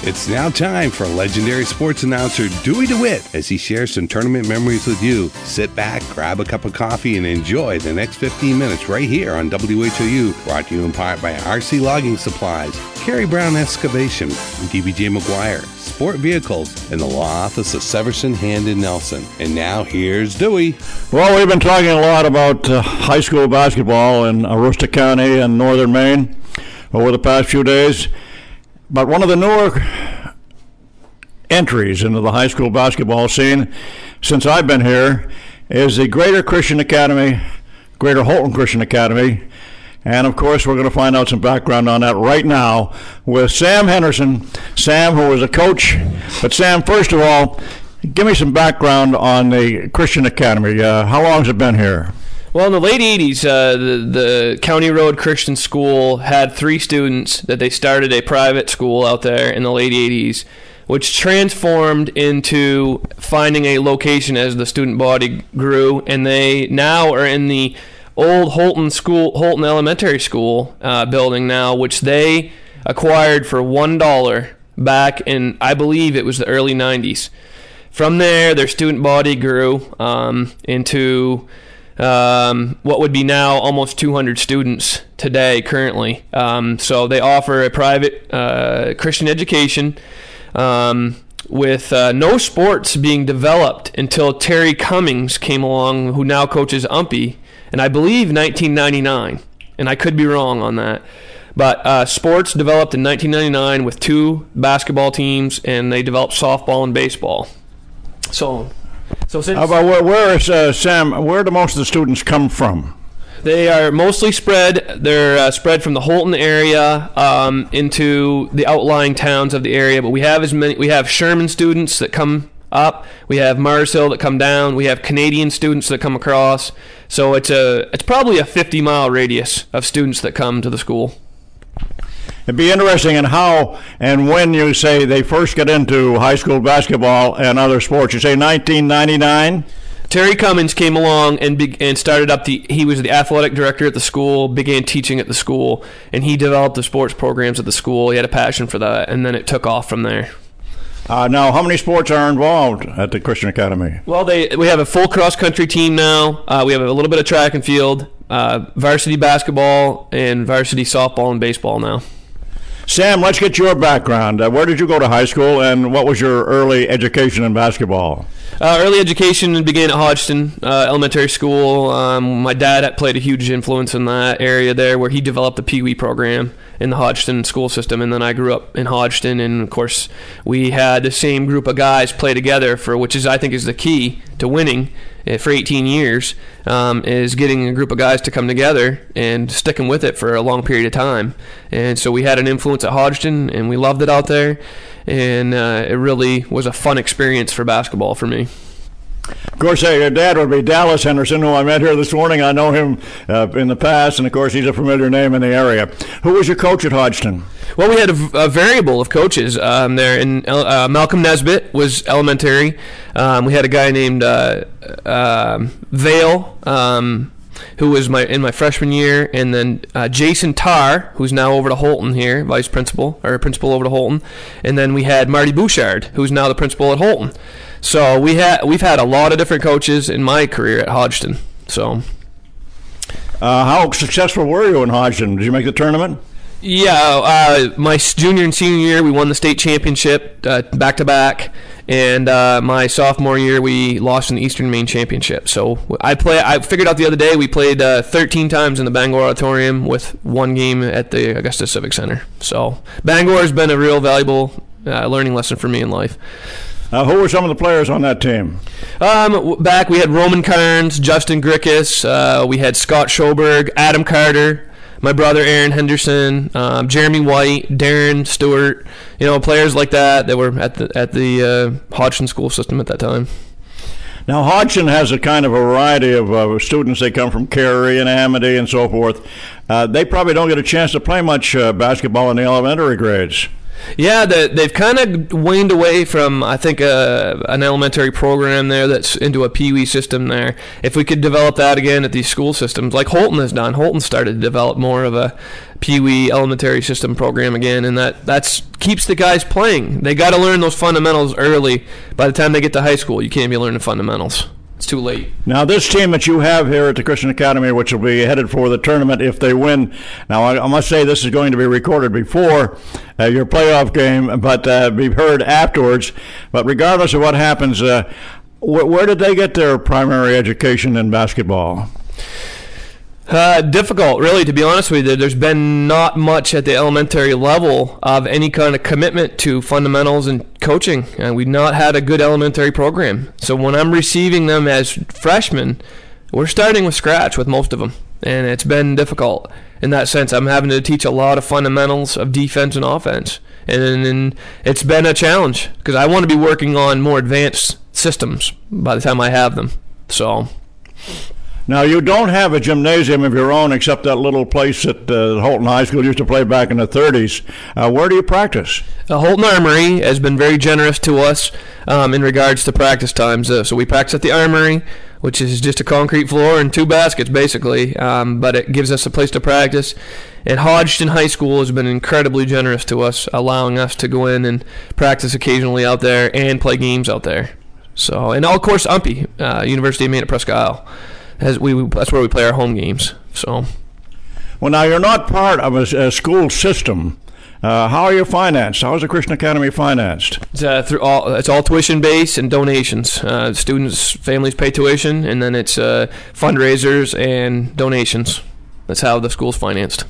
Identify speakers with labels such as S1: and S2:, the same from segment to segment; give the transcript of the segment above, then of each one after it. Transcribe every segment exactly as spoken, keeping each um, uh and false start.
S1: It's now time for legendary sports announcer Dewey DeWitt as he shares some tournament memories with you. Sit back, grab a cup of coffee, and enjoy the next fifteen minutes right here on W H O U, brought to you in part by R C Logging Supplies, Kerry Brown Excavation, D B J McGuire, Sport Vehicles, and the law office of Severson, Hand, and Nelson. And now here's Dewey.
S2: Well, we've been talking a lot about uh, high school basketball in Aroostook County and northern Maine over the past few days. But one of the newer entries into the high school basketball scene since I've been here is the Greater Christian Academy, Greater Holton Christian Academy. And, of course, we're going to find out some background on that right now with Sam Henderson. Sam, who was a coach. But, Sam, first of all, give me some background on the Christian Academy. Uh, how long has it been here?
S3: Well, in the late eighties, uh, the, the County Road Christian School had three students that they started a private school out there in the late eighties, which transformed into finding a location as the student body grew, and they now are in the old Holton School, Holton Elementary School uh, building now, which they acquired for one dollar back in, I believe it was the early nineties. From there, their student body grew um, into um, what would be now almost two hundred students today currently. Um, so they offer a private uh, Christian education um, with uh, no sports being developed until Terry Cummings came along, who now coaches Umpy, and I believe nineteen ninety-nine, and I could be wrong on that. But uh, sports developed in nineteen ninety-nine with two basketball teams, and they developed softball and baseball. So, so since
S2: How about where, where is uh, Sam? Where do most of the students come from?
S3: They are mostly spread. They're uh, spread from the Holton area um, into the outlying towns of the area. But we have as many. We have Sherman students that come up. We have Mars Hill that come down. We have Canadian students that come across. So it's a it's probably a fifty mile radius of students that come to the school.
S2: It'd be interesting in how and when you say they first get into high school basketball and other sports. You say nineteen ninety-nine?
S3: Terry Cummings came along and be, and started up the, he was the athletic director at the school, began teaching at the school, and he developed the sports programs at the school. He had a passion for that, and then it took off from there.
S2: Uh, now, how many sports are involved at the Christian Academy?
S3: Well, they we have a full cross-country team now. Uh, we have a little bit of track and field, uh, varsity basketball, and varsity softball and baseball now.
S2: Sam, let's get your background. Uh, where did you go to high school, and what was your early education in basketball?
S3: Uh, early education began at Hodgson uh, Elementary School. Um, my dad had played a huge influence in that area there, where he developed the Pee Wee program in the Hodgson school system, and then I grew up in Hodgson, and of course we had the same group of guys play together, for which is I think is the key to winning uh, for eighteen years, um, is getting a group of guys to come together and sticking with it for a long period of time. And so we had an influence at Hodgson, and we loved it out there, and uh, it really was a fun experience for basketball for me.
S2: Of course, uh, your dad would be Dallas Henderson, who I met here this morning. I know him uh, in the past, and of course he's a familiar name in the area. Who was your coach at Hodgson?
S3: Well, we had a, a variable of coaches um, there. And uh, Malcolm Nesbitt was elementary. Um, we had a guy named uh, uh, Vale, um, who was my in my freshman year, and then uh, Jason Tarr, who's now over to Holton here, vice principal, or principal over to Holton. And then we had Marty Bouchard, who's now the principal at Holton. So we had we've had a lot of different coaches in my career at Hodgson. So,
S2: uh, how successful were you in Hodgson? Did you make the tournament?
S3: Yeah, uh, my junior and senior year we won the state championship uh, back to back, and uh, my sophomore year we lost in the Eastern Maine Championship. So I play. I figured out the other day we played uh, thirteen times in the Bangor Auditorium with one game at the Augusta Civic Center. So Bangor has been a real valuable uh, learning lesson for me in life.
S2: Uh, who were some of the players on that team?
S3: Um, back we had Roman Carnes, Justin Grickus, uh, we had Scott Schoberg, Adam Carter, my brother Aaron Henderson, um, Jeremy White, Darren Stewart, you know, players like that that were at the at the uh, Hodgson school system at that time.
S2: Now, Hodgson has a kind of a variety of uh, students. They come from Cary and Amity and so forth. Uh, they probably don't get a chance to play much uh, basketball in the elementary grades.
S3: Yeah, the, they've kind of waned away from, I think, uh, an elementary program there that's into a Pee Wee system there. If we could develop that again at these school systems, like Holton has done. Holton started to develop more of a Pee Wee elementary system program again, and that that's keeps the guys playing. They got to learn those fundamentals early. By the time they get to high school, you can't be learning fundamentals. It's too late.
S2: Now, this team that you have here at the Christian Academy, which will be headed for the tournament if they win. Now, I, I must say this is going to be recorded before uh, your playoff game, but uh, be heard afterwards. But regardless of what happens, uh, wh- where did they get their primary education in basketball?
S3: Uh, difficult, really, to be honest with you. There's been not much at the elementary level of any kind of commitment to fundamentals and coaching, and we've not had a good elementary program. So when I'm receiving them as freshmen, we're starting with scratch with most of them, and it's been difficult in that sense. I'm having to teach a lot of fundamentals of defense and offense, and, and it's been a challenge because I want to be working on more advanced systems by the time I have them. So...
S2: Now, you don't have a gymnasium of your own except that little place at uh, Holton High School used to play back in the thirties. Uh, where do you practice?
S3: Uh, Holton Armory has been very generous to us um, in regards to practice times. Uh, so we practice at the Armory, which is just a concrete floor and two baskets, basically, um, but it gives us a place to practice. And Hodgson High School has been incredibly generous to us, allowing us to go in and practice occasionally out there and play games out there. So, and of course, U M P I, uh, University of Maine at Presque Isle. As we, that's where we play our home games. So,
S2: well, now you're not part of a, a school system. Uh, how are you financed? How is the Christian Academy financed?
S3: It's, uh, through all, it's all tuition based and donations. Uh, students, families pay tuition, and then it's uh, fundraisers and donations. That's how the school's financed.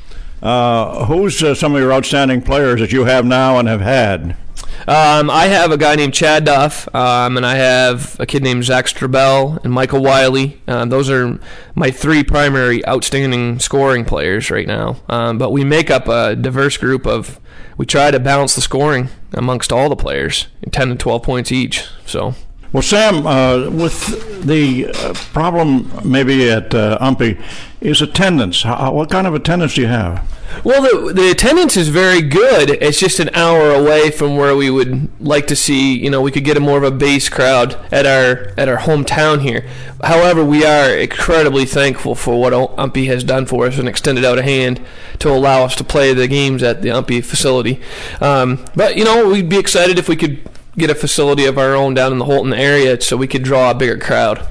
S2: Uh, who's uh, some of your outstanding players that you have now and have had?
S3: Um, I have a guy named Chad Duff, um, and I have a kid named Zach Strabell and Michael Wiley. Um, those are my three primary outstanding scoring players right now. Um, but we make up a diverse group of, we try to balance the scoring amongst all the players, ten to twelve points each. So.
S2: Well, Sam, uh, with the uh, problem maybe at uh, U M P I is attendance. How, what kind of attendance do you have?
S3: Well, the the attendance is very good. It's just an hour away from where we would like to see. You know, we could get a more of a base crowd at our at our hometown here. However, we are incredibly thankful for what U M P I has done for us and extended out a hand to allow us to play the games at the U M P I facility. Um, but you know, we'd be excited if we could get a facility of our own down in the Holton area so we could draw a bigger crowd.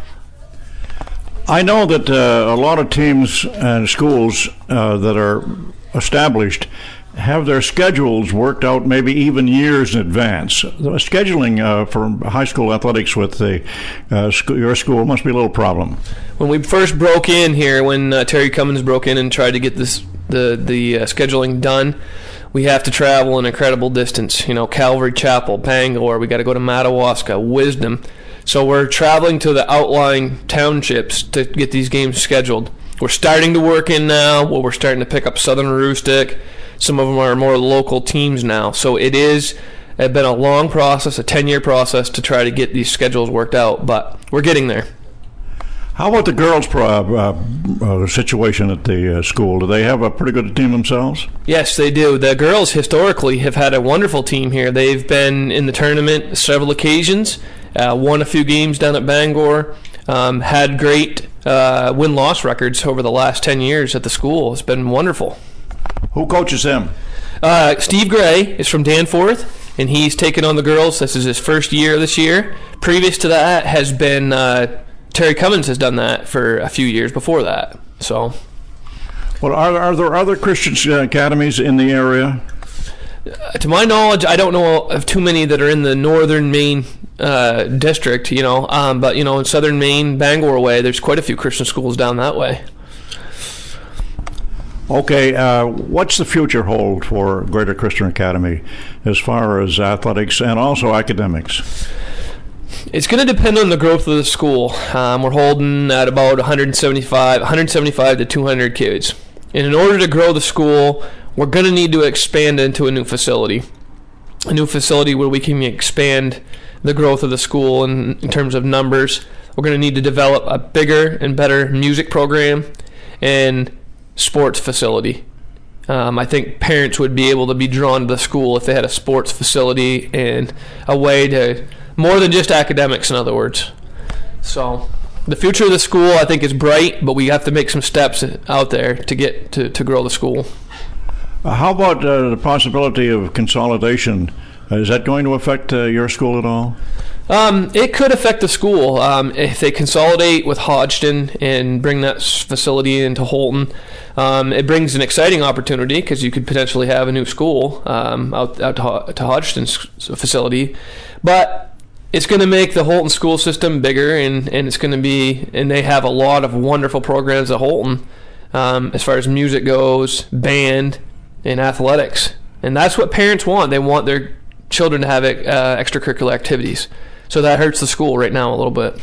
S2: I know that uh, a lot of teams and schools uh, that are established have their schedules worked out maybe even years in advance. The scheduling uh, for high school athletics with the uh, sc- your school must be a little problem.
S3: When we first broke in here, when uh, Terry Cummins broke in and tried to get this the, the uh, scheduling done, we have to travel an incredible distance. You know, Calvary Chapel, Bangor, we got to go to Madawaska, Wisdom. So we're traveling to the outlying townships to get these games scheduled. We're starting to work in now. Well, we're starting to pick up Southern Aroostook. Some of them are more local teams now. So it is it's been a long process, a ten-year process to try to get these schedules worked out, but we're getting there.
S2: How about the girls' pro, uh, uh, situation at the uh, school? Do they have a pretty good team themselves?
S3: Yes, they do. The girls historically have had a wonderful team here. They've been in the tournament several occasions, uh, won a few games down at Bangor, um, had great uh, win-loss records over the last ten years at the school. It's been wonderful.
S2: Who coaches them?
S3: Uh, Steve Gray is from Danforth, and he's taken on the girls. This is his first year this year. Previous to that has been uh, Terry Cummins has done that for a few years before that. So,
S2: well, are, are there other Christian academies in the area?
S3: Uh, to my knowledge, I don't know of too many that are in the northern Maine uh, district. You know, um, but you know, in southern Maine, Bangor way, there's quite a few Christian schools down that way.
S2: Okay, uh, what's the future hold for Greater Christian Academy as far as athletics and also academics?
S3: It's going to depend on the growth of the school. Um, we're holding at about one seventy-five, one seventy-five to two hundred kids. And in order to grow the school, we're going to need to expand into a new facility. A new facility where we can expand the growth of the school in, in terms of numbers. We're going to need to develop a bigger and better music program and sports facility. Um, I think parents would be able to be drawn to the school if they had a sports facility and a way to, more than just academics, in other words. So the future of the school, I think, is bright, but we have to make some steps out there to get to, to grow the school.
S2: Uh, how about uh, the possibility of consolidation? Uh, is that going to affect uh, your school at all?
S3: Um, it could affect the school. Um, if they consolidate with Hodgdon and bring that facility into Holton, um, it brings an exciting opportunity because you could potentially have a new school um, out, out to, to Hodgdon's facility. But it's going to make the Holton school system bigger, and, and it's going to be, and they have a lot of wonderful programs at Holton um, as far as music goes, band, and athletics. And that's what parents want. They want their children to have uh, extracurricular activities. So that hurts the school right now a little bit.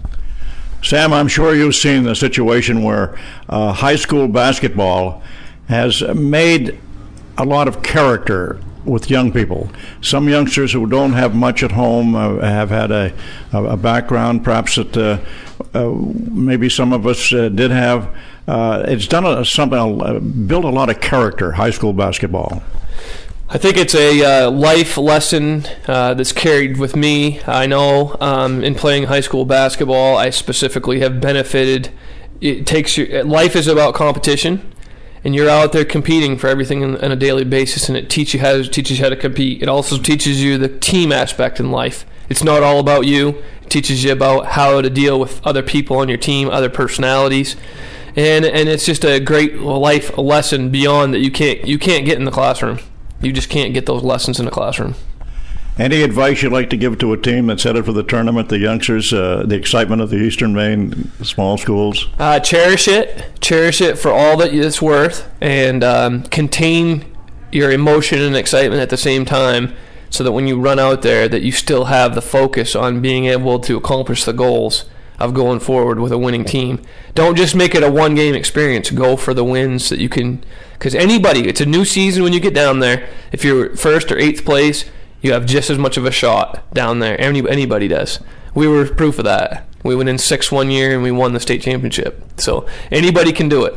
S2: Sam, I'm sure you've seen the situation where uh, high school basketball has made a lot of character with young people. Some youngsters who don't have much at home uh, have had a, a background perhaps that uh, uh, maybe some of us uh, did have. Uh, it's done a, something, uh, built a lot of character, high school basketball.
S3: I think it's a uh, life lesson uh, that's carried with me. I know um, in playing high school basketball, I specifically have benefited. It takes your life is about competition, and you're out there competing for everything on, on a daily basis, and it teaches you how to teaches you how to compete. It also teaches you the team aspect in life. It's not all about you. It teaches you about how to deal with other people on your team, other personalities. And and it's just a great life lesson beyond that you can't you can't get in the classroom. You just can't get those lessons in the classroom.
S2: Any advice you'd like to give to a team that's headed for the tournament, the youngsters, uh, the excitement of the Eastern Maine small schools?
S3: Uh, cherish it. Cherish it for all that it's worth, and um, contain your emotion and excitement at the same time, so that when you run out there that you still have the focus on being able to accomplish the goals of going forward with a winning team. Don't just make it a one-game experience. Go for the wins that you can, because anybody, it's a new season when you get down there. If you're first or eighth place, you have just as much of a shot down there. Any, anybody does. We were proof of that. We went in six one year and we won the state championship. So anybody can do it.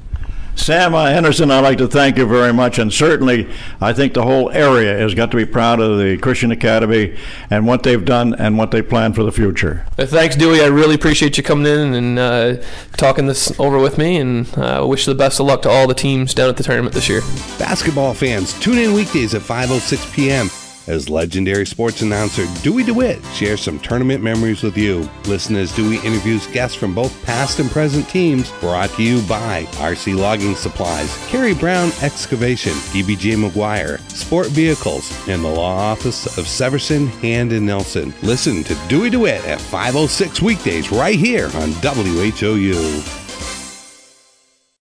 S2: Sam uh, Henderson, I'd like to thank you very much, and certainly I think the whole area has got to be proud of the Christian Academy and what they've done and what they plan for the future.
S3: Uh, thanks, Dewey. I really appreciate you coming in and uh, talking this over with me, and I uh, wish the best of luck to all the teams down at the tournament this year.
S1: Basketball fans, tune in weekdays at five oh six p.m. as legendary sports announcer Dewey DeWitt shares some tournament memories with you. Listen as Dewey interviews guests from both past and present teams, brought to you by R C Logging Supplies, Kerry Brown Excavation, D B J McGuire, Sport Vehicles, and the Law Office of Severson, Hand and Nelson. Listen to Dewey DeWitt at five oh six weekdays right here on W H O U.